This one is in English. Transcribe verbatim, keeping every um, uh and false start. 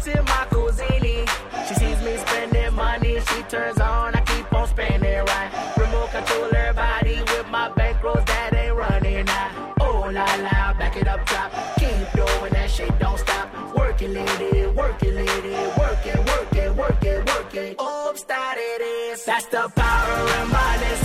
in my cuisine. She sees me spending money, she turns on, I keep on spending right. Remote control her body with my bankrolls that ain't running out. Oh la la, back it up top. Keep doing that shit, don't stop. Work it, lady, work it, lady. Work it, work it, work it, work it. Oops, that it is. That's the power of modest.